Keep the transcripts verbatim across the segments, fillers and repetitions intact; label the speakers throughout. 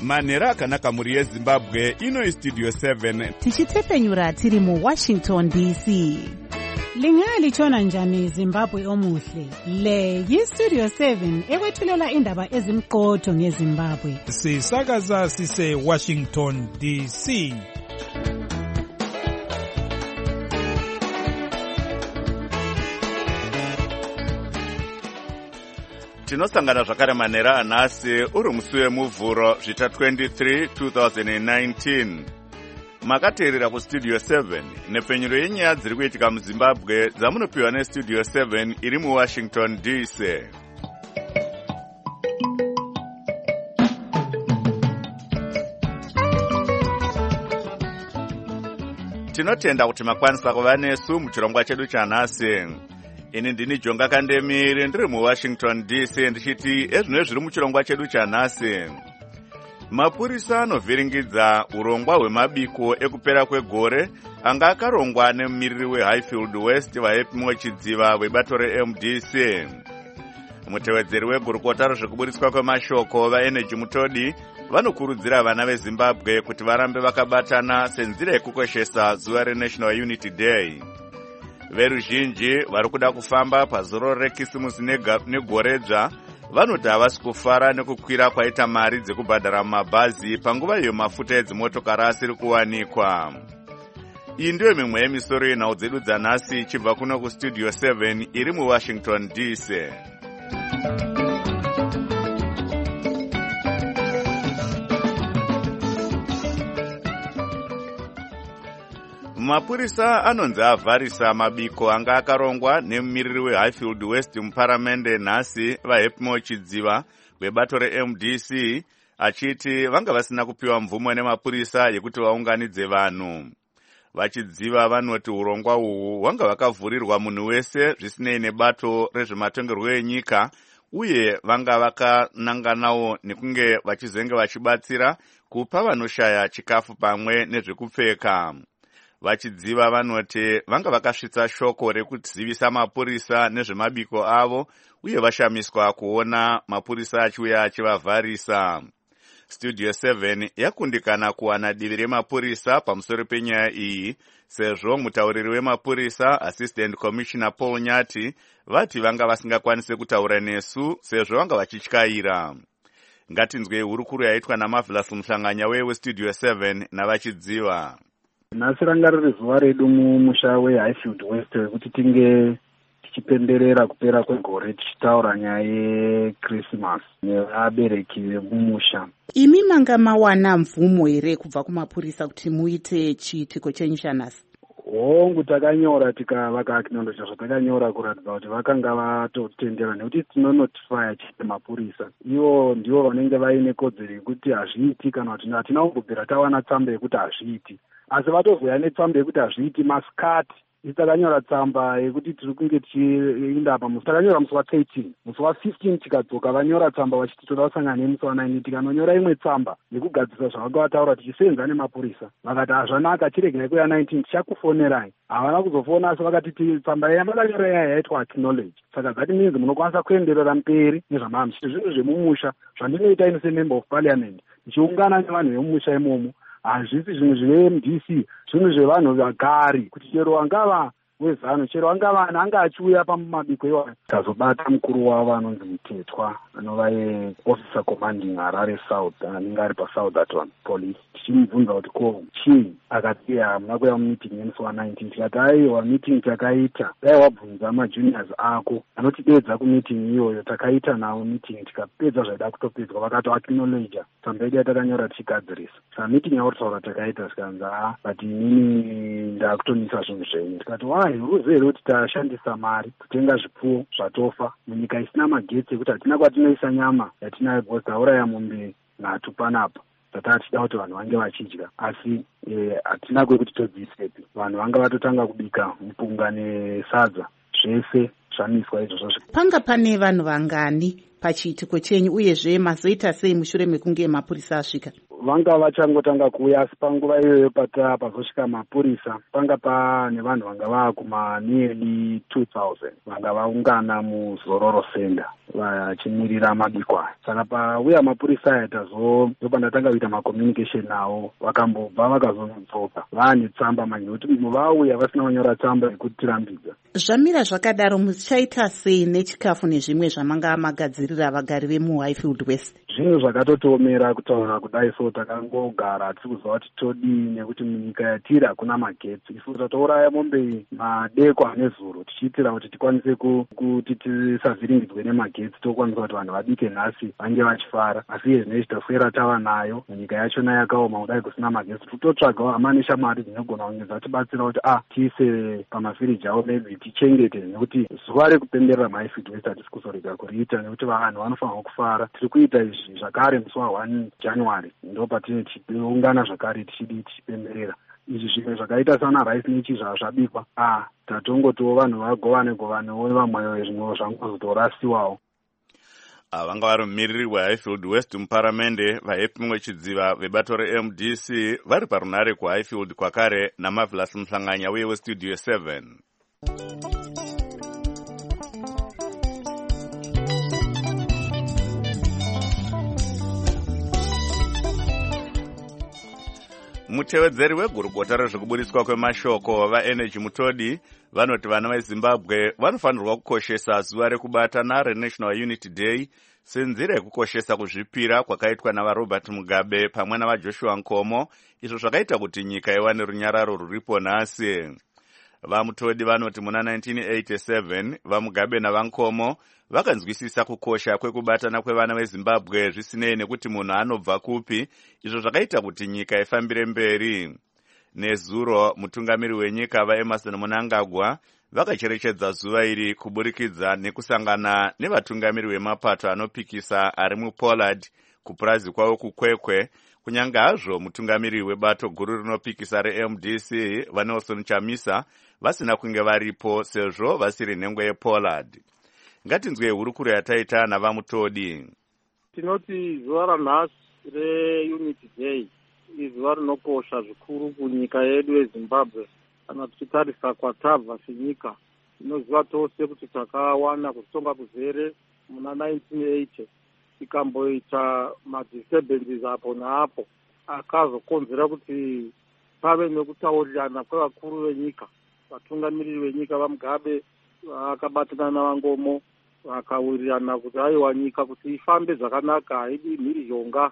Speaker 1: manhero akanaka mhuri yezimbabwe. Ino Studio seven
Speaker 2: tichitepenyura tiri muWashington D C.
Speaker 3: Lingalitshona njani Zimbabwe omuhle? Le yiStudio seven ekwethulela indaba ezimqotho ngeZimbabwe.
Speaker 4: Sisakaza sise Washington D C.
Speaker 1: tinosangana zvakare manhero anhasi uri musi wemuvhuro zvita twenty-three twenty nineteen. Makateerera kuStudio seven nepfenyuro yenyaya dziri kuitika muZimbabwe dzamunopiwa neStudio seven iri muWashington D C. Tinotenda kuti makwanisa kuva nesu muchirongwa chedu chanhasi. Ini ndini Jonga Kandemiri ndiri muWashington D C ndichiti ezvino zviri muchirongwa chedu chanhasi. Mapurisa anovhiringidza urongwa hwemabiko ekupera kwegore anga akarongwa nemumiriri weHighfield West vaHepimo Chidziva vebato reM D C. Mutevedzeri wegurukota rezvekuburitswa kwemashoko vaEnergy Mutodi vanokurudzira vana veZimbabwe kuti varambe vakabatana senzira yekukoshesa zuva reNational Unity Day. Veruzhinji vari kuda kufamba pazoro rekisimusi negoredzva vanoti havasi kufara nekukwira kwaita mari dzekubhadhara mumabhazi panguva iyo mafuta edzimotokari asiri kuwanikwa. Iyi ndiyo mimwe yemisoro yenhau dzedu dzanhasi ichibva kuno kuStudio seven iri muWashington D C. Mapurisa anonzi avharisa mabiko anga akarongwa nemumiriri weHighfield West muparamende nhasi vaHepimo Chidziva vebato reM D C achiti vanga vasina kupiwa mvumo nemapurisa yekuti vaunganidze vanhu. Vachidziva vanoti urongwa uhu hwanga vakavhurirwa munhu wese zvisinei nebato rezvematongerwo enyika uye vanga vakananganawo nekunge vachizenge vachibatsira kupa vanoshaya chikafu pamwe nezvekupfeka. Vachidziva vanoti vanga vakasvitsa shoko rekuzivisa mapurisa nezvemabiko avo uye vashamiswa kuona mapurisa achiuya achivavharisa. Studio seven yakundikana kuwana divi remapurisa pamusoro penyaya iyi sezvo mutauriri wemapurisa Assistant Commissioner Paul Nyati vati vanga vasingakwanise kutaura nesu sezvo vanga vachityaira. Ngatinzwe hurukuru yaitwa naMarvelous Muhlanganya weStudio seven navachidziva.
Speaker 5: Nhasi ranga riri zuva redu mumusha weHighfield West wekuti tinge tichipenderera kupera kwegore tichitaura nyaya yeChristmas nevabereki vemumusha.
Speaker 2: Imi manga mawana mvumo here kubva kumapurisa kuti muite chiitiko chenyu chanhasi?
Speaker 5: Hongu takanyora tikavaka acknowledge zvatakanyora kuratidza kuti vakanga vatotendera nekuti tinonotifya chete mapurisa. Ivo ndivo vanenge vaine kodzero yekuti hazviiti kana kuti hatina kumbobvira tawana tsamba yekuti hazviiti. Asi vatozoya netsamba yekuti hazviiti masikati. Isi takanyora tsamba yekuti tiri kunge tichienda apa musi takanyora musi wa13. Musi wa15 tikadzoka vanyora tsamba vachiti toda kusangana nemusi wa19 tikanonyora imwe tsamba nekugadzisa zvavanga vataura tichisenza nemapurisa. Vakati hazvanaka chiregai kuya nineteen tichakufonerai. Havana kuzofona asi vakati tsamba yavakanyora yaya yaitwa acknowledge. Saka zati minzi munokwanisa kuenderera mberi nezvamama muchiti zvinhu zvemumusha zvandinoita ine semember of parliament ndichiungana nevanhu vemumusha imomo. Hazvisi zvinhu zveM D C, zvinhu zvevanhu vagari kuti chero wangava wezano chero wangava anga achiuya pamabiko iwayo tazobata mukuru wavo anonzi Mutetwa anova officer commanding Harare South anenge ari paSouth Atlantic Police tichimubvunza kuti ko chii akati hamuna kuya mumeeting yemusi wa19 tikati aiwa meeting takaita dai wabvunza majuniors ako anotidedza kumeeting iyoyo takaita nawo meeting tikapedza zvaida kutopedzwa vakatoacknowledge tsamba yedu yatakanyora tichigadzirisa saka meeting yautaura takaita tikanzi a but inini ndakutonisa zvinhu zvenyu tikati wai ruzivo here kuti tashandisa mari kutenga zvipfuwo zvatofa munyika isina magetsi ekuti hatina kwatinoisa nyama yatinayo because tauraya mombe nhatu panapa dzatava tichida kuti vanhu vange vachidya asi hatina kwekuti todziisepi vanhu vanga vatotanga kubika mupunga nesadza zvese zvamiswa izvozvo.
Speaker 2: Panga pane vanhu vangani pachiitiko chenyu uyezve mazoita sei mushure mekunge mapurisa asvika?
Speaker 5: vanga vachangotanga kuuya, asi panguva iyoyo pata pazosvika mapurisa panga pane vanhu vanga vaakuma nearly two thousand vanga vaungana muzororo center vachimirira mabiko aya. Saka pauya mapurisa aya tazopanda tanga kuita macommunication navo, vakambobva vakazodzoka vaane tsamba manje kuti vauya vasina kunyora tsamba yekutirambidza.
Speaker 2: Zvamira zvakadaro, muchaita sei nechikafu nezvimwe zvamanga magadzirira vagari vemuHighfield West?
Speaker 5: Zvinhu zvakatotiomera kutaura kudai, so takangogara tikuziva kuti todii, nekuti munyika yatiri hakuna magetsi. Isu tatouraya mombe madeko ane zuro tichiitira kuti tikwanise kuti tisavhiringidzwe nemagetsi, tokwanisa kuti vanhu vabike nhasi vange vachifara. Asi iye zvine chitoswera tava nayo munyika yachona yakaoma kudai kusina magetsi, tototsvagawo hama neshamwari dzinogona kunge tibatsira kuti ah tiise pamafiriji avo maybe tichengete, nekuti zuva rekupemberera muHighfield West hatisi kuzorega kuriita, nekuti vanhu vanofanirwa kufara. Tiri kuita izvi zvakare musi wa one January ndo patine tichiungana zvakare tichidi tichipemberera izvi zvimwe zvakaita sana rice nechizva zvabikwa. ah tatongotiwo vanhu vagovane govanewo vamwewo zvimwe zvangozotorasiwawo.
Speaker 1: vanga vari mumiriri weHighfield West muparamende, vaHepimwe Chidziva vebato reM D C vari parunare kuHighfield kwakare naMarvelous Muhlanganya uye weStudio seven. Mutevedzeri wegurukota rezvekuburiswa kwemashoko vaEnergy Mutodi vanoti vana veZimbabwe vanofanirwa kukoshesa zuva rekubatana reNational Unity Day senzira yekukoshesa kuzvipira kwakaitwa navaRobert Mugabe pamwe navaJoshua Nkomo, izvo zvakaita kuti nyika iwane runyararo ruripo nhasi. VaMutodi vanoti muna nineteen eighty-seven vaMugabe navaNkomo vakanzwisisa kukosha kwekubatana kwevana veZimbabwe zvisinei nekuti munhu anobva kupi, izvo zvakaita kuti nyika ifambire mberi. Nezuro mutungamiri wenyika vaEmerson Mnangagwa vakacherechedza zuva iri kuburikidza nekusangana nevatungamiri vemapato anopikisa ari muPollard kupurazi kwavo kukwekwe, kunyange hazvo mutungamiri webato guru rinopikisa reM D C vaNelson Chamisa vasina kunge varipo sezvo vasiri nhengwe yePollard. Ngatinzwe hurukuro yataita navaMutodi.
Speaker 6: Tinoti zuva ranhasi reUnity Day izuva rinokosha zvikuru kunyika yedu yeZimbabwe. Kana tichitarisa kwatabva senyika, tinoziva tose kuti takawana kutonga kuzere muna nineteen eighty, tikamboita madisturbances apo naapo akazokonzera kuti pave nekutaurirana kwevakuru venyika. Vatungamiriri venyika vaMugabe vakabatana navaNkomo vakawirirana kuti aiwa nyika kuti ifambe zvakanaka, haidi mhirizhonga,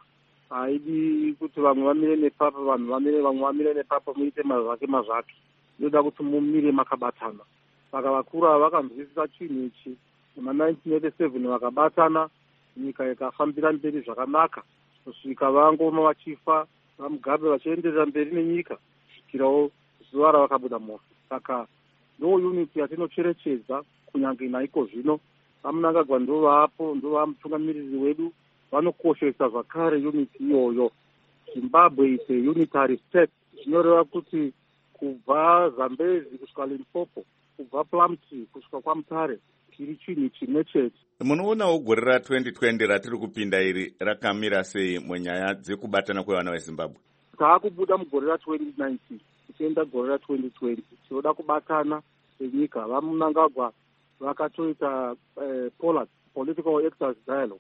Speaker 6: haidi kuti vamwe vamire nepapa vanhu vamire vamwe vamire nepapa muite mazvake mazvake, inoda kuti mumire makabatana. Saka vakuru ava vakanzwisisa chinhu ichi. Muna nineteen eighty-seven vakabatana, nyika ikafambira mberi zvakanaka, kusvika vaNkomo vachifa, vaMugabe vachienderera mberi nenyika kusvikirawo zuva ravakabuda mosi. Saka ndo unity yatinocherechedza kunyange naiko zvino. VaMnangagwa ndo vapo, ndo vamutungamiriri wedu, vanokoshesa zvakare unity iyoyo. Zimbabwe is a unitary state, zvinoreva kuti kubva Zambezi kusvika Limpopo, kubva Plumtree kusvika kwaMutare chiri chinhu chimwe chete.
Speaker 1: Munoonawo gore ra twenty twenty ratiri kupinda iri rakamira sei munyaya dzekubatana kwevana veZimbabwe?
Speaker 6: Taakubuda mugore ra twenty nineteen tichienda gore ra twenty twenty, tinoda kubatana senyika. VaMnangagwa vakatoita eh, Pollard Political Actors Dialogue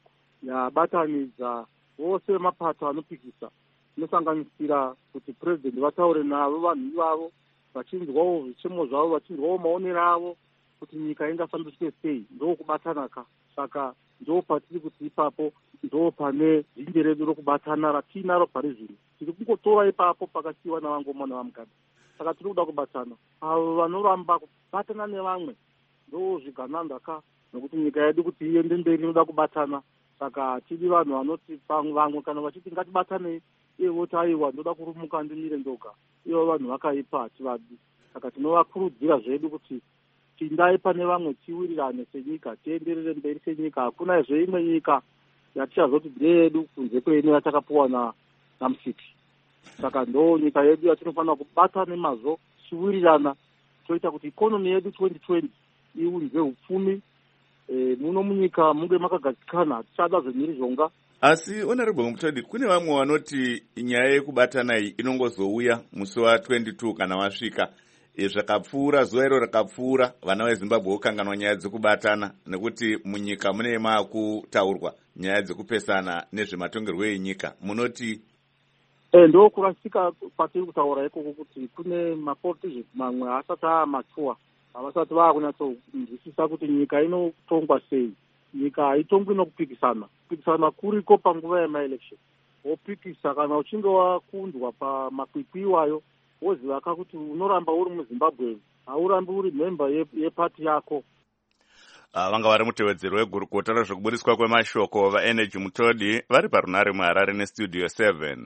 Speaker 6: yabatanidza vose mapato anopikisa, inosanganisira kuti president vataure navo vanhu ivavo, vachinzwawo zvichemo zvavo, vachinzwawo maonero avo kuti nyika ingafambiswe sei. Ndo kubatana ka. Saka ndo patiri kuti ipapo ndo pane dzinje redu rokubatana ratinaro pari zvino. Tiri kungotora ipapo pakasiyiwa navaNkomo navaMugabe. Saka tiri kuda kubatana. Avo vanoramba kubatana nevamwe ndo zvigananda ka, nokuti nyika yedu kuti iende mberi inoda kubatana. Saka tiri vanhu vanoti vamwe kana vachiti ngatibatane, iye voti aiwa ndoda kurumuka ndimire ndoga, ivo vanhu vakaipa hativadi. Saka tinovakurudzira zvedu kuti tindai pane vamwe tiwirirane senyika, tienderere mberi senyika. Hakuna zveimwe nyika yatichazoti ndeyedu kunze kweino yatakapuwa na naMusiki. Saka ndo nyika yedu yatinofanira kubatana mazvo, tiwirirana, toita kuti ikonomi yedu twenty twenty iunze upfumi, e, muno munyika munge makagadzikana tichada zvemhirizhonga.
Speaker 1: Asi honorable Mutodi, kune vamwe vanoti nyaya yekubatana iyi inongozouya musi wa twenty-two kana wasvika. E, zvakapfuura zuva iro rakapfuura vana veZimbabwe vokanganwa nyaya dzekubatana nekuti munyika mune makutaurwa nyaya dzekupesana nezvematongerwo enyika. Munoti
Speaker 6: e, ndo kurasika kwatiri kutaura ikoko kuti kune mapoliticians mamwe asati amatua havasati vakunyatsonzwisisa kuti nyika inotongwa sei. Nyika haitongwi nokupikisana. Kupikisana kuriko panguva yemaelection. Wopikisa kana uchinge wakundwa pamakwikwi iwayo woziva kuti unoramba uri muZimbabwe, haurambi uri member yepati yako.
Speaker 1: Uh, vanga vari mutevedzeri wegurukota rezvekubudiswa kwemashoko vaenergy Mutodi vari parunare muHarare nestudio seven.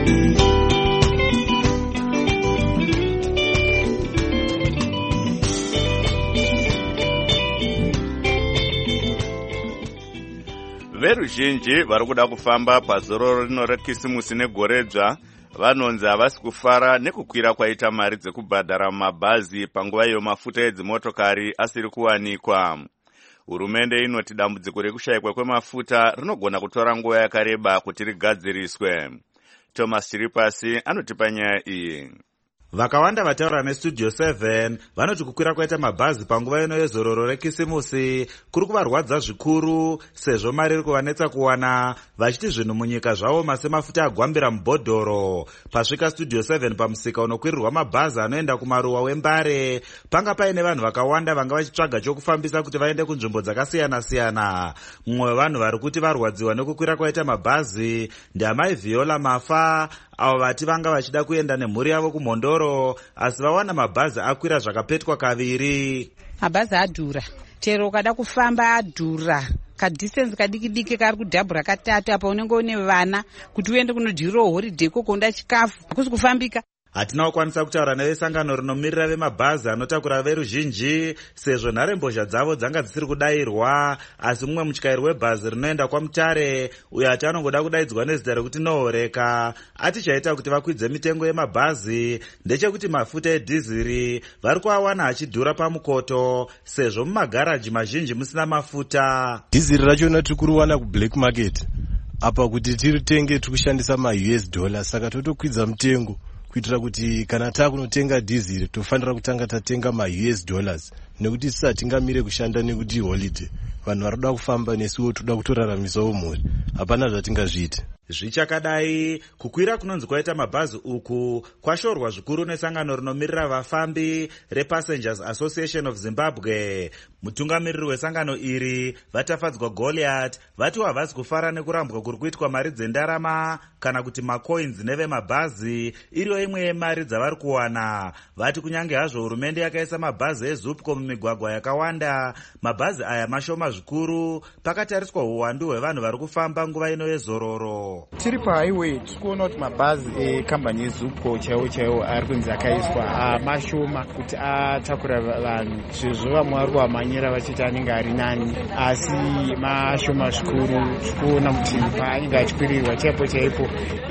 Speaker 1: Veruzhinji vari kuda kufamba pazororo rino rekisimusi negoredzva vanonzi havasi kufara nekukwira kwaita mari dzekubhadhara mumabhazi panguva iyo mafuta edzimotokari asiri kuwanikwa. Hurumende inoti dambudziko rekushayikwa kwemafuta rinogona kutora nguva yakareba kuti rigadziriswe. Thomas Chiripasi anotipa nyaya iyi.
Speaker 7: Vakawanda vataura nestudio seven vanoti kukwira kwaita mabhazi panguva ino yezororo rekisimusi kuri kuvarwadza zvikuru sezvo mari iri kuvanetsa kuwana, vachiti zvinhu munyika zvaoma semafuta agwambira mubhodhoro. Pasvika studio seven pamusika unokwirirwa mabhazi anoenda kumaruwa wembare, panga paine vanhu vakawanda vanga vachitsvaga chokufambisa kuti vaende kunzvimbo dzakasiyana-siyana. Mumwe wevanhu vari kuti varwadziwa nekukwira kwaita mabhazi ndiamai Viola Mafa, avo vati vanga vachida kuenda nemhuri yavo kuMhondoro asi vawana mabhazi akwira zvakapetwa kaviri.
Speaker 8: Mabhazi adhura, chero ukada kufamba adhura, kadistance kadiki diki kari kudhabhura katatu, apa unenge une vana kuti uende kunodyirawo holiday kokonda chikafu hakusi kufambika.
Speaker 7: Hatina kukwanisa kutaura nevesangano rinomirira vemabhazi anotakura veruzhinji sezvo nharembozha dzavo dzanga dzisiri kudayirwa, asi mumwe mutyairi webhazi rinoenda kwaMutare uyo ati anongoda kudaidzwa nezita rekuti Nohoreka ati chaita kuti vakwidze mitengo yemabhazi ndechekuti mafuta edhiziri vari kuawana achidhura pamukoto sezvo mumagaraji mazhinji musina mafuta.
Speaker 9: Dhiziri rachona tiri kuriwana kublack market apa kuti tiritenge tikushandisa ma U S dollars, saka totokwidza mutengo kuitira kuti kana takunotenga dhiziri tofanira kutanga tatenga ma U S dollars nekuti sisa tingamire kushanda nekuti holiday, vanhu varikuda kufamba nesuwo toda kutoraramisawo mhuri, hapana zvatingazviite.
Speaker 7: Zvichakadai, kukwira kunonzi kwaita mabhazi uku kwashorwa zvikuru nesangano rinomirira vafambi rePassengers Association of Zimbabwe. Mutungamiriri wesangano iri vatafadzwa Goliath vati havasi kufara nekurambwa kuri kuitwa mari dzendarama kana kuti macoins nevemabhazi iriyo imwe yemari dzavari kuwana. Vati kunyange hazvo hurumende yakaisa mabhazi eZupco mumigwagwa yakawanda, mabhazi aya mashoma zvikuru pakatariswa uwandu hwevanhu vari kufamba nguva ino yezororo.
Speaker 10: Tiri pahighway tikuona kuti mabhazi ekambani yeZupco chaiwo chaiwo ari kunzi akaiswa mashoma kuti atakura vanhu, zvezvo vamwe vari kuamanyira vachiti anenge ari nani asi mashoma zvikuru. Tikuona kuti paanenge achikwirirwa chaipo chaipo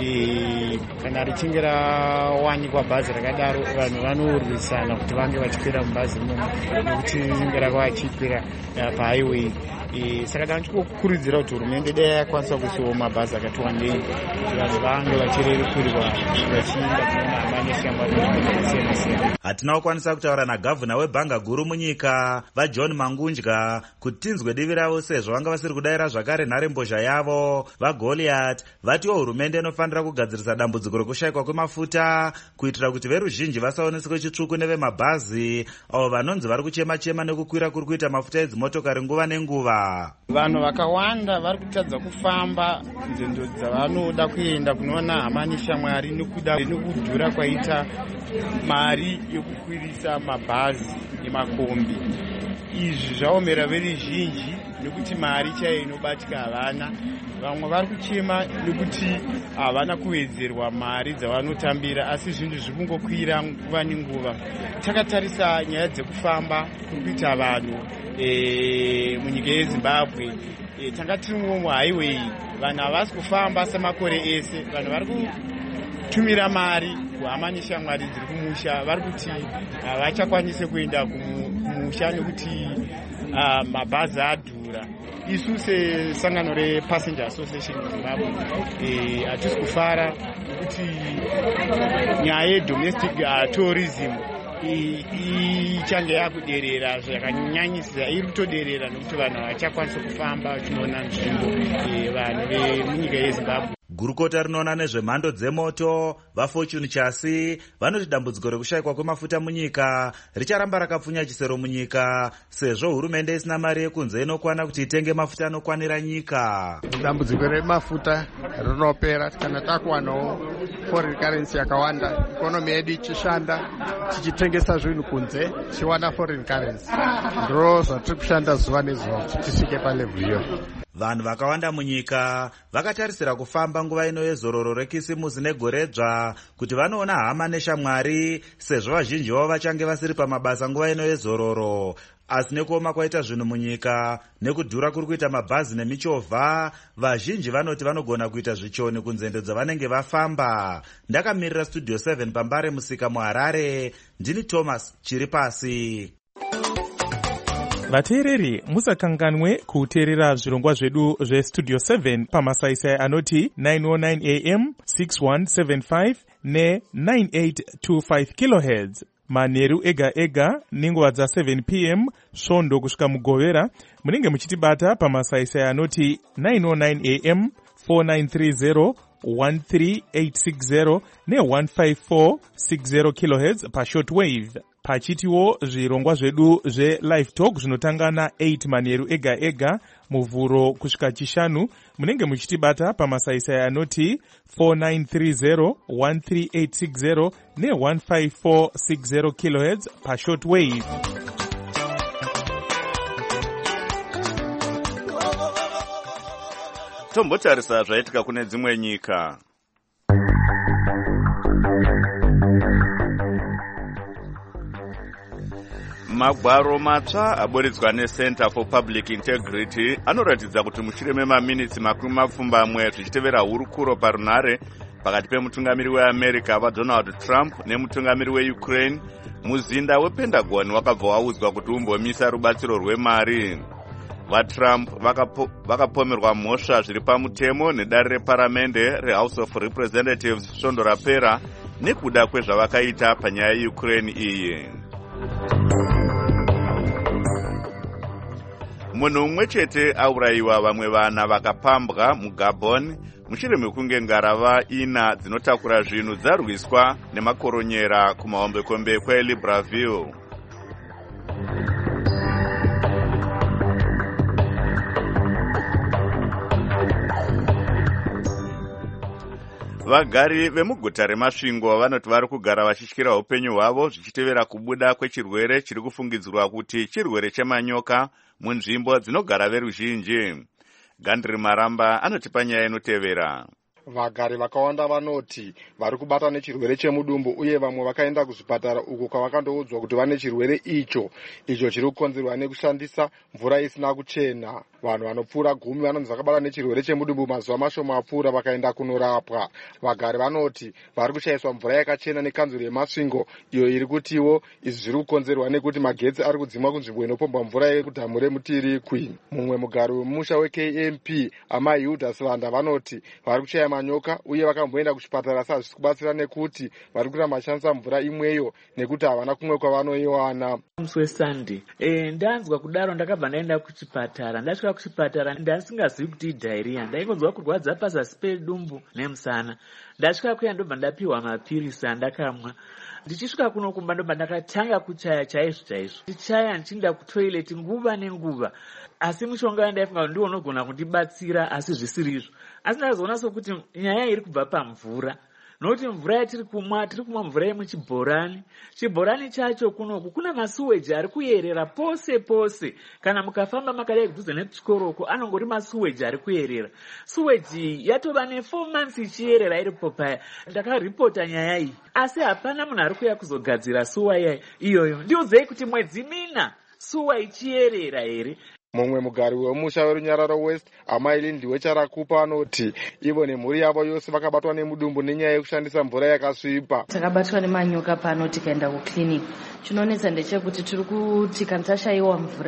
Speaker 10: kana richinge rawanikwa bhazi rakadaro vanhu vanorwisana kuti vange vachikwira mubhazi imomo nekuti rinenge rakava chikwira pahighway. Saka tanokurudzira kuti hurumende dai yakwanisa kusiwawo mabhazi akati wandei kuti vanhu vange vachirerukirirwa vachienda kuona amani shamwari akasiyana-siyana.
Speaker 7: Hatina kukwanisa kutaura nagavhuna webhanga guru munyika vaJohn Mangunja kuti tinzwe divi ravo sezvo vanga vasiri kudayira zvakare nharembozha yavo. VaGoliath vatiwo hurumende inofanira kugadzirisa dambudziko rekushayikwa kwemafuta kuitira kuti veruzhinji vasaoneswe chitsvuku nevemabhazi avo vanonzi vari kuchema-chema nekukwira kuri kuita mafuta edzimotokari nguva nenguva.
Speaker 10: Vanhu vakawanda vari kutadza kufamba nzendo dzavanoda kuenda kunoona hamani shamwari nekuda nekudhura kwaita mari yokukwirisa mabhazi nemakombi. Izvi zvaomera veruzhinji nekuti mari chaiyo inobatika havana. Vamwe vari kuchema nekuti havana kuwedzerwa mari dzavanotambira asi zvinhu zviri kungokwira nguva nenguva. Takatarisa nyaya dzekufamba kuri kuita vanhu munyika yeZimbabwe, tanga tiriwo muhighway, vanhu havasi kufamba semakore ese. Vanhu vari kutumira mari kuhamani shamwari dziri kumusha, vari kuti havachakwanise kuenda kumusha nekuti uh, mabhazi adhura. Isu sesangano rePassenger Association Zimbabwe eh, hatisi kufara kuti nyaya yedomestic uh, tourism ichange yakuderera zvakanyanyisira, iri kutoderera nekuti vanhu havachakwanisa kufamba vachinoona nzvimbo vanhu vemunyika yeZimbabwe.
Speaker 7: Gurukota rinoona nezvemhando dzemoto vaFortune Chasi vanoti dambudziko rekushayikwa kwemafuta munyika richaramba rakapfunya chisero munyika sezvo hurumende isina mari yekunze inokwana kuti itenge mafuta anokwanira nyika.
Speaker 11: Dambudziko remafuta rinopera kana takuwanawo foreign currency yakawanda, ikonomi yedu ichishanda tichitengesa zvinhu kunze tichiwana foreign currency. Ndiro zvatiri kushanda zuva nezuva kuti tisvike palevhu iyo.
Speaker 7: Vanhu vakawanda munyika vakatarisira kufamba nguva ino yezororo rekisimusi negoredzva kuti vanoona hama neshamwari sezvo vazhinji vavo vachange vasiri pamabasa nguva ino yezororo. Asi nekuoma kwaita zvinhu munyika nekudhura kuri kuita mabhazi nemichovha, vazhinji vanoti vanogona kuita zvichoni kunzendo dzavanenge vafamba. Ndakamirira Studio seven pambare musika muHarare, ndini Thomas Chiripasi.
Speaker 12: Vateereri, musakanganwe kuteerera zvirongwa zvedu zveStudio seven pamasaisai anoti nine oh nine A M, six one seven five ne nine eight two five kilohertz. Manheru ega ega nenguva dza seven P M svondo kusvika mugovera munenge muchitibata pamasaisai anoti nine oh nine A M, four nine three zero one three eight six zero ne one five four six zero kilohertz pashortwave. Pachitiwo zvirongwa zvedu zve-live talk zvinotanga na eight manheru ega ega muvhuro kusvika chishanu munenge muchitibata pamasaisai anoti four nine three zero one three eight six zero ne one five four six zero kilohertz pashortwave.
Speaker 1: Tombotarisa zvaitika kune dzimwe nyika. Magwaro matsva aboredzwa neCenter for Public Integrity anoratidza kuti mushure memaminitsi makumi mapfumbamwe zvichitevera hurukuro parunhare pakati pemutungamiri weAmerica vaDonald Trump nemutungamiri weUkraine, muzinda wePentagon wakabva waudzwa kuti umbomisa rubatsiro rwemari. VaTrump vakapomerwa mhosva zviri pamutemo nedare reparamende reHouse of Representatives svondo rapera nekuda kwezvavakaita panyaya yeUkraine iyi. Munhu umwe chete aurayiwa, vamwe vana vakapambwa muGabon mushure mekunge ngarava ina dzinotakura zvinhu dzarwiswa nemakoronyera kumahombekombe kweLibreville. Vagari vemuguta reMasvingo vanoti vari kugara vachityira upenyu hwavo zvichitevera kubuda kwechirwere chiri kufungidzirwa kuti chirwere chemanyoka munzvimbo dzinogara veruzhinji. Gandri Maramba anotipa nyaya inotevera.
Speaker 11: Vagari vakawanda vanoti vari kubata nechirwere chemudumbu uye vamwe vakaenda kuzvipatara uko kwavakandoudzwa kuti vane chirwere icho icho chiri kukonzerwa nekushandisa mvura isina kuchena. Vanhu vanopfuura gumi vanonzi vakabata nechirwere chemudumbu mazuva mashoma apfuura vakaenda kunorapwa. Vagari vanoti vari kushayiswa mvura yakachena nekanzuro yeMasvingo iyo iri kutiwo izvi zviri kukonzerwa nekuti magetsi ari kudzimwa kunzvimbo inopombwa mvura yekudhamu reMutiri Queen. Mumwe mugari wemusha weK M P amai Hilda Sivanda vanoti vari kushaya manyoka uye vakamboenda kuchipatara asi hazvisi kubatsira nekuti vari kuramba vachishandisa mvura imweyo nekuti havana kumwe kwavanoiwana.
Speaker 13: Musi weSunday eh ndanzwa kudaro ndakabva ndaenda kuchipatara. Ndasvika kuchipatara ndasingazivi kuti idhairiya, ndaikonzwa kurwadza pazasi pedumbu nemusana. Ndasvika kuya ndobva ndapiwa mapirisi andakamwa. Ndichisvika kuno kumba ndobva ndakatanga kuchaya chaizvo chaizvo. Ndichaya ndichinda kutoileti nguva nenguva. Asi mushonga wandaifunga ndiwo unogona kundibatsira asi zvisirizvo. Asi ndakazoona sokuti nyaya iri kubva pamvura. Nokuti mvura yatiri kumwa tiri kumwa mvura yemuchibhorani. Chibhorani chacho kunoku kuna masuweji ari kuyerera pose pose. Kana mukafamba makadai kudhuze nechikoroko anongori masuweji ari kuyerera. Suweji yatova ne four months ichiyerera iripo paya. Ndakaripota nyaya iyi. Asi hapana munhu ari kuya kuzogadzira suwa iyoyo. Ndiudzei kuti mwedzi mina suwa ichiyerera here.
Speaker 11: Mumwe mugari wemusha weRunyararo West amai Lindiwe Charakupa anoti ivo nemhuri yavo yose vakabatwa nemudumbu nenyaya yekushandisa mvura yakasvipa.
Speaker 14: Takabatwa nemanyoka pano tikaenda kuclinic. Chinonetsa ndechekuti tiri kuti kana tashaiwa mvura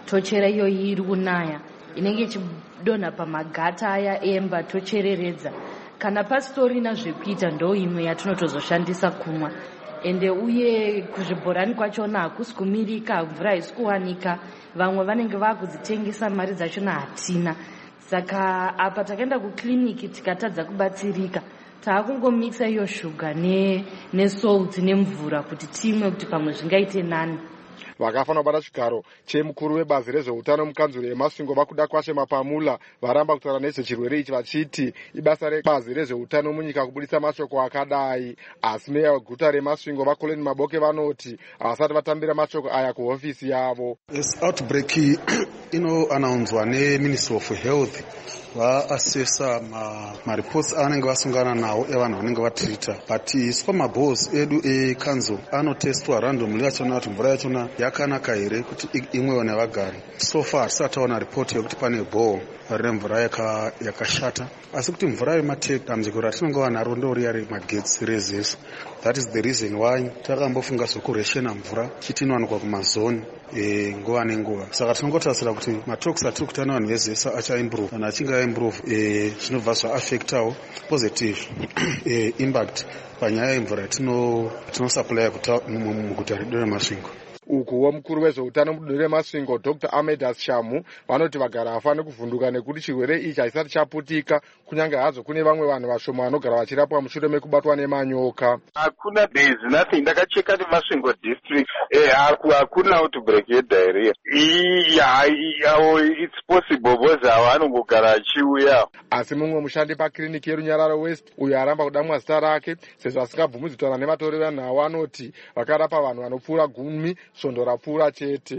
Speaker 14: tochera iyoyi iri kunaya inenge ichidonha pamagata aya emba tochereredza. Kana pasitorina zvekuita ndo imwe yatinotozoshandisa kumwa. Ende uye kuzvibhorani kwachona hakusi kumirika, mvura haisi kuwanika, vamwe vanenge vakudzitengesa mari dzachona hatina. Saka apa takaenda kukliniki tikatadza kubatsirika, taakungomikisa iyo shuga nesalt nemvura kuti timwe kuti pamwe zvingaite nani.
Speaker 11: Vakafanira kubata chigaro chemukuru webazi rezveutano mukanzuro yeMasvingo vakuda kwashe Mapamula varamba kutaura nezvechirwere ichi vachiti ibasa rebazi rezveutano munyika kubudisa mashoko akadai. Asi meya weguta reMasvingo vaKoleni Maboke vanoti havasati vatambira mashoko aya kuhofisi yavo.
Speaker 15: Yes, outbreak inoannounzwa neMinistry of Health vaasesa mareports avanenge vasungana nawo evanhu vanenge vatirita, but isu pamabhos edu ekanzo anotestwa randomly achiona kuti mvura yachona yakanaka here kuti imwewo nevagari. So far hatisati taona ripoti yekuti pane bhoo rine mvura yakashata, asi kuti mvura yematepi dambudziko ratinenge vanaro ndoriya remagetsi rezeso. That is the reason why takambofunga zokureshena mvura chiti inowanikwa kumazoni nguva nenguva. Saka tinongotarisira kuti matalks atiri kuita nevanhu vezesa achaimprove. Kana achinge aimprove zvinobva zvaaffectawo positive impact panyaya yemvura yatinosupply muguta redu reMasvingo.
Speaker 11: Ukuwo mukuru wezveutano mududu reMasvingo Doctor Amedas Shamu vanoti vagara hafaniri kuvhunduka nekuti chirwere ichi haisati chaputika, kunyange hazo kune vamwe vanhu vashoma vanogara vachirapwa mushure mekubatwa nemanyoka.
Speaker 16: Hakuna, there is nothing. Ndakacheka neMasvingo district hakuna outbreak yediarrhea. It's possible because vanongogara achiuya.
Speaker 11: Asi mumwe mushandi pakliniki yeRunyararo West uyo aramba kudamwa zita rake sezvo asingabvumidzi kutaura nematori vanhavo anoti vakarapa vanhu vanopfuura gumi svondo rapfuura chete.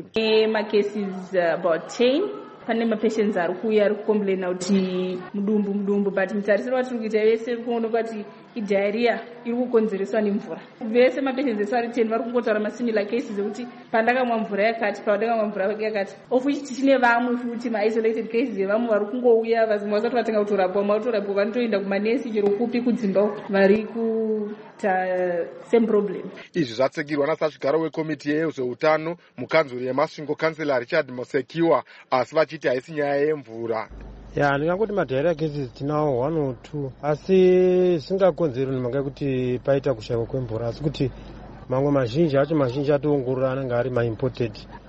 Speaker 17: Macases about ten pane mapatients ari kuuya ari kucomplaina kuti mudumbu mudumbu, but mutarisiro watiri kuita vese kuonekwa kuti idiarrhea iri kukonzereswa nemvura. Vese mapatients esu ari ten vari kungotaura masimilar cases ekuti pandakamwa mvura yakati pandakamwa mvura yakati, of which tichine vamwe futi maisolated cases evamwe vari kungouya vazimwe vasati vatenga kutorapwa, mautorapwa vanotoenda kumanesi chero kupi kudzimba vari kuita same problem.
Speaker 11: Izvi zvatsigirwa nasazvigaro wekomiti yezveutano mukanzuro yeMasvingo Councillor Richard Mosekiwa, asi vachiti haisi nyaya yemvura.
Speaker 18: Ya, ndingangoti madiarrhea cases tinawo one or two, asi zvisingakonzerwi nemhaka yekuti paita kushaiwa kwemvura, asi kuti mamwe mazhinji acho mazhinji atoongorora anenge ari maimported.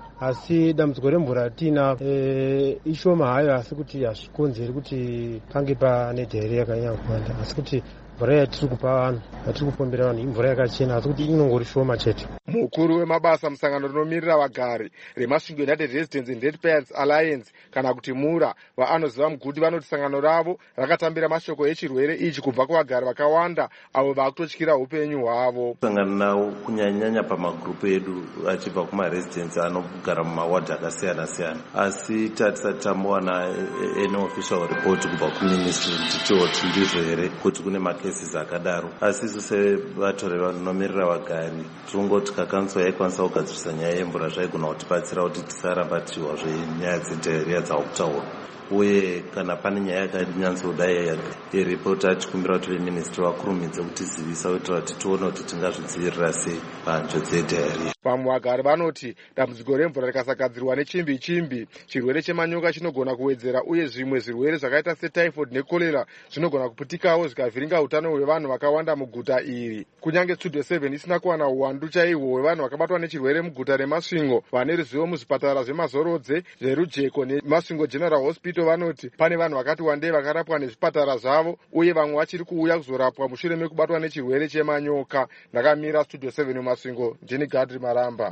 Speaker 18: Asi dambudziko remvura tina e, ishoma hayo, asi kuti hazvikonzeri kuti pange pane diarrhea yakanyanya kuwanda, asi kuti mvura yatiri kupa vanhu yatiri kupombera vanhu imvura yakachena, asi kuti inongori shoma chete.
Speaker 11: Mukuru wemabasa musangano rinomirira vagari reMasvingo United Residents and Ratepayers Alliance kana kuti mura vaanoziva muguti vanoti sangano ravo rakatambira mashoko echirwere ichi kubva kuvagari vakawanda avo vakutotyira upenyu hwavo.
Speaker 19: Sangano nawo kunyanyanya pamagrupu edu achibva kumaresidents anogara mumawadhi akasiyana siyana, asi tatisati tambowana any official report kubva kuministry tichoti ndizvo here kuti kune macases akadaro. Asi isu sevatori vanomirira vagari tirongoti kakanzwa yaikwanisa kugadzirisa nyaya yemvura zvaigona kutibatsira kuti tisaramba tichihwa zvenyaya dzediarrhea dzakutaurwa, uye kana pane nyaya yakanyatsoudai yeripoti achikumbira kuti veministry vakurumidze kutizivisa kuitira kuti tione kuti tingazvidzivirira sei panjodzi yediarrhea.
Speaker 11: Vamwe vagari vanoti dambudziko remvura rikasagadzirwa nechimbi chimbi chirwere chemanyoka chinogona kuwedzera, uye zvimwe zvirwere zvakaita setyphoid nekorera zvinogona kuputikawo zvikavhiringa utano hwevanhu vakawanda muguta iri. Kunyange Studio seven isina kuwana uwandu chaihwo hwevanhu vakabatwa nechirwere muguta reMasvingo, vane ruzivo muzvipatara zvemazorodze zverujeko neMasvingo General Hospital vanoti pane vanhu vakati wandei vakarapwa nezvipatara zvavo, uye vamwe vachiri kuuya kuzorapwa mushure mekubatwa nechirwere chemanyoka. Ndakamira Studio seven muMasvingo, Jenny Gadri Maramba.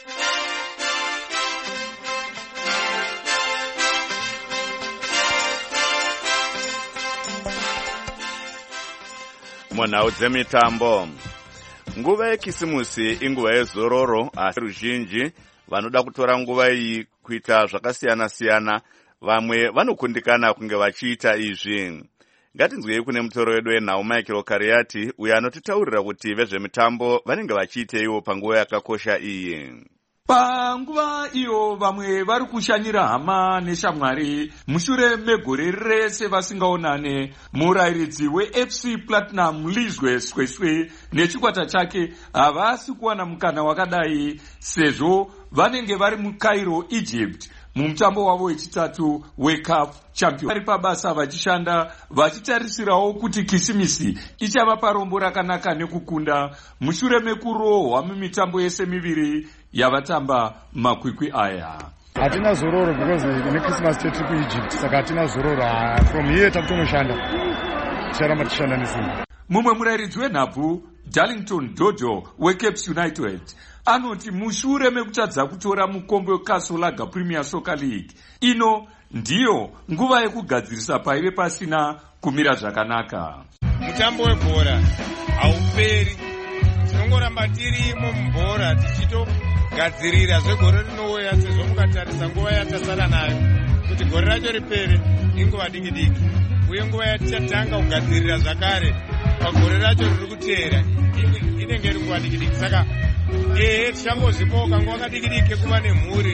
Speaker 1: Munhau dzemitambo. Nguva yekisimusi inguva yezororo, asi ruzhinji vanoda kutora nguva iyi kuita zvakasiyana siyana. Vamwe vanokundikana kunge vachiita izvi. Ngatinzwei kune mutoro wedu wenhau Michael Kariati uyo anotitaurira kuti vezvemitambo vanenge vachiiteiwo panguva yakakosha iyi.
Speaker 20: Panguva iyo vamwe vari kushanyira hama neshamwari mushure megore rese vasingaonane, murayiridzi weF C Platinum Lizwe Sweswe nechikwata chake havasi kuwana mukana wakadai sezvo vanenge vari muCairo, Egypt mumutambo wavo wechitatu weCAF Champions. Vari pabasa vachishanda vachitarisirawo kuti Kisimisi ichavapa rombo rakanaka nekukunda mushure mekurohwa mumitambo yese miviri yavatamba makwikwi aya.
Speaker 11: Hatina zororo because neChristmas tiri kuEgypt, saka hatina zororo. From here takutonoshanda ticharamba tichishanda nesimba.
Speaker 20: Mumwe murairidzi wenhabvu Darlington Dodo weCaps United anoti mushure mekutadza kutora mukombe weKasolaga Premier Soccer League, ino ndiyo nguva yekugadzirisa paive pasina kumira zvakanaka.
Speaker 10: Mutambo webhora hauperi, tinongoramba tirimo mubhora tichitogadzirira zvegore rinouya, sezvo mukatarisa nguva yatasara nayo kuti gore racho ripere inguva diki diki, uye nguva yatichatanga kugadzirira zvakare pagore racho riri kuteera inenge iri nguva diki diki. Saka ehe tichangozvipoka nguva kadiki diki kuva nemhuri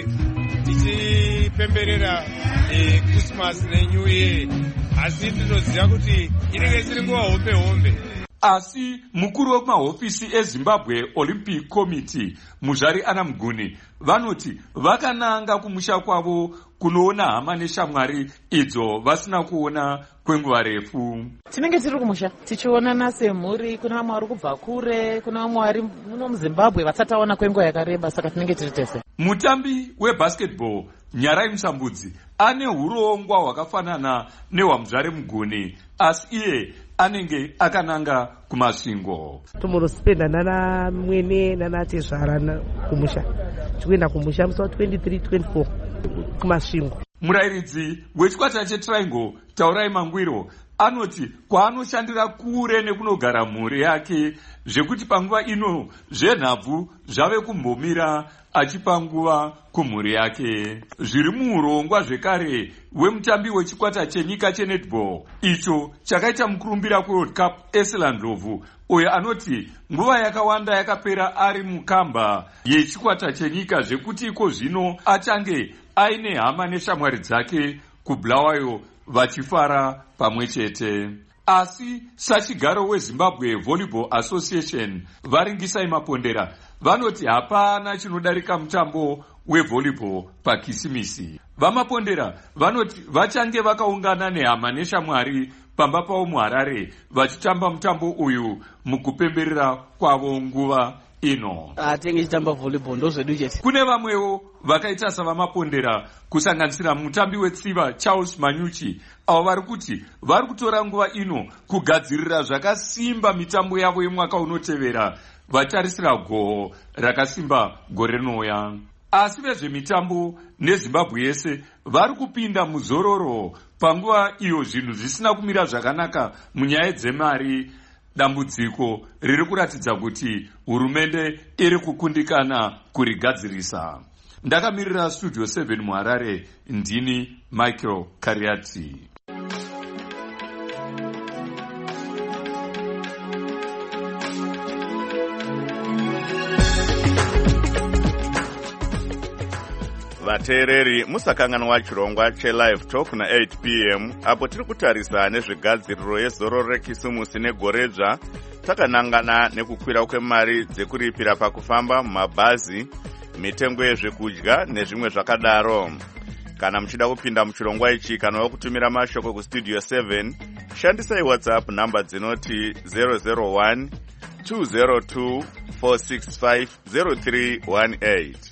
Speaker 10: tichipemberera Christmas neNew Year, asi tinoziva kuti inenge isiri nguva hombe hombe.
Speaker 20: Asi mukuru wemahofisi eZimbabwe Olympic Committee Muzvari Anamguni vanoti vakananga kumusha kwavo kunoona hama neshamwari idzo vasina kuona kwenguva refu.
Speaker 21: Tinenge tiri kumusha tichionana semhuri, kuna vamwe vari kubva kure, kuna vamwe vari muno muZimbabwe vasataona kwenguva yakareba, saka tinenge tiri tese.
Speaker 20: Mutambi webasketball Nyarai Musambudzi ane urongwa hwakafanana nehwaMuzvare Muguni, asi iye anenge akananga kumasvingo.
Speaker 22: Tomorospenda nana mwene nana tezvara kumusha, tikuenda kumusha musi wa twenty-three twenty-four kumasvingo.
Speaker 20: Murairidzi wechikwata cheTriangle Taurai Mangwiro anoti kwaanoshandira kure nekunogara mhuri yake, zvekuti panguva ino zvenhabvu zvave kumbomira achipa nguva kumhuri yake. Zviri muurongwa zvekare wemutambi wechikwata chenyika chenetball icho chakaita mukurumbira kweWorld Cup Eselandrovu, uyo anoti nguva yakawanda yakapera ari mukamba yechikwata chenyika, zvekuti iko zvino achange aine hama neshamwari dzake kuBulawayo vachifara pamwe chete. Asi sachigaro weZimbabwe Volleyball Association varingisai Mapondera vanoti hapana chinodarika mutambo wevolleyball paKisimisi. VaMapondera vanoti vachange vakaungana nehama neshamwari pamba pavo muHarare vachitamba mutambo uyu mukupemberera kwavo nguva ino.
Speaker 21: Atenge chitamba volleyball ndo zvedu chete.
Speaker 20: Kune vamwewo vakaita savamapondera kusanganisira mutambi wetsiva Charles Manyuchi, avo vari kuti vari kutora nguva ino kugadzirira zvakasimba mitambo yavo yemwaka unotevera, vatarisira goho rakasimba gore rinouya. Asi vezvemitambo neZimbabwe yese vari kupinda muzororo panguva iyo zvinhu zvisina kumira zvakanaka munyaya dzemari, dambudziko riri kuratidza kuti hurumende iri kukundikana kurigadzirisa. Ndakamirira Studio seven muHarare, ndini Michael Kariati.
Speaker 1: Vateereri, musakanganwa chirongwa cheLive Talk na eight p m apo tiri kutarisa nezvigadziriro yezoro reKisimusi negoredzva, takanangana nekukwira kwemari dzekuripira pakufamba mumabhazi, mitengo yezvekudya nezvimwe zvakadaro. Kana muchida kupinda muchirongwa ichi kana kutumira mashoko kustudio seven, shandisai WhatsApp namba dzinoti zero zero one two zero two four six five zero three one eight.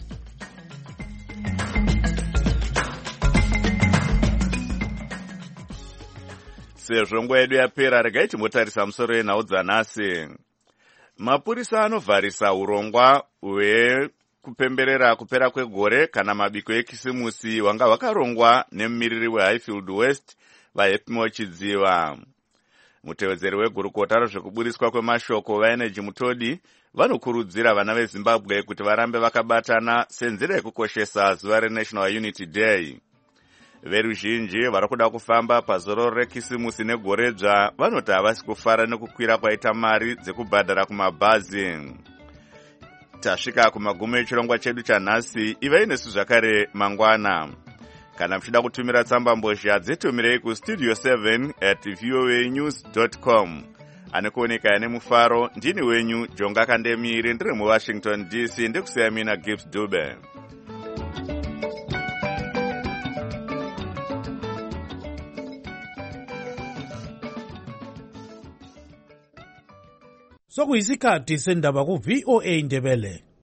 Speaker 1: Sezvo nguva yedu yapera, regai timbotarisa musoro yenhau dzanhasi. Mapurisa anovharisa urongwa hwekupemberera kupera kwegore kana mabiko eKisimusi hwanga hwakarongwa nemumiriri weHighfield West vaHepimo Chidziva. Mutevedzeri wegurukota rezvekuburiswa kwemashoko vaeneji Mutodi vanokurudzira vana veZimbabwe kuti varambe vakabatana senzira yekukoshesa zuva reNational Unity Day. Veruzhinji vari kuda kufamba pazoro reKisimusi negoredzva vanoti havasi kufara nekukwira kwaita mari dzekubhadhara kumabhazi. Tasvika kumagumo echirongwa chedu chanhasi, ivai nesu zvakare mangwana. Kana muchida kutumira tsamba mbozha dzitumirei kustudio seven at voa news dot com. Anokuoneka ane mufaro, ndini wenyu Jonga Kandemiri, ndiri muWashington D C, ndikusiya mina Gibbs Dube.
Speaker 3: sokuyisikhathi sendaba ku-V O A Ndebele.